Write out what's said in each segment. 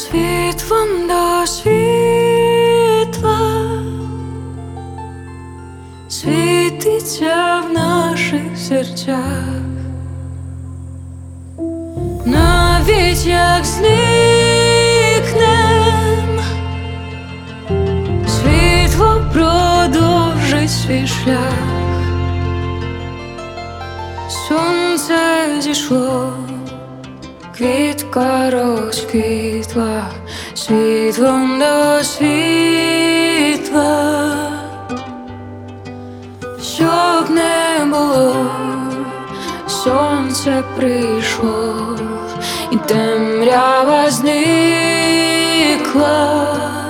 світлом до світла світиться в наших серцях, навіть як зникнем, світло продовжить свій шлях. Сонце зійшло, квітка розквітла, світлом до світла, щоб не було, сонце прийшло, і темрява зникла.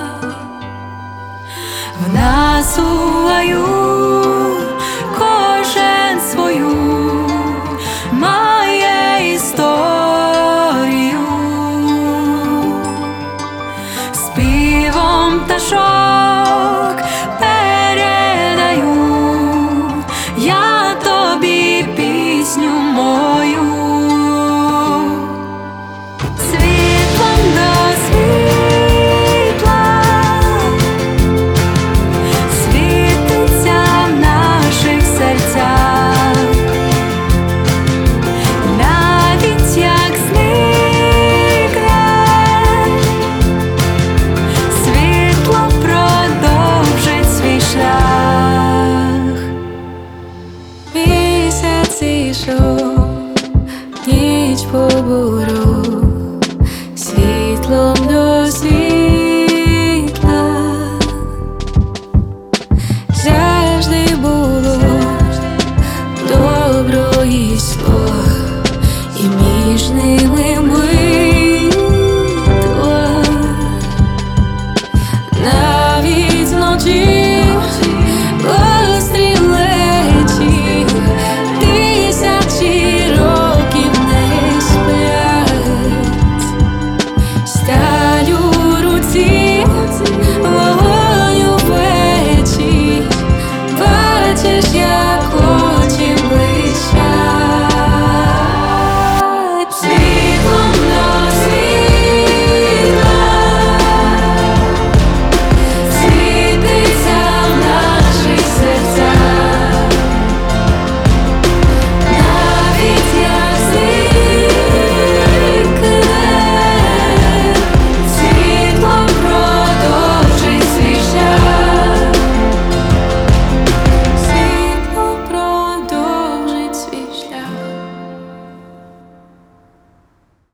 В нас у раю кожен свою має історію, співом пташок передаю я тобі пісню мою. Світлом до світла світиться в наших серцях, навіть як зникне, світло продовжить свій шлях. Місяць зійшов, ніч поборов,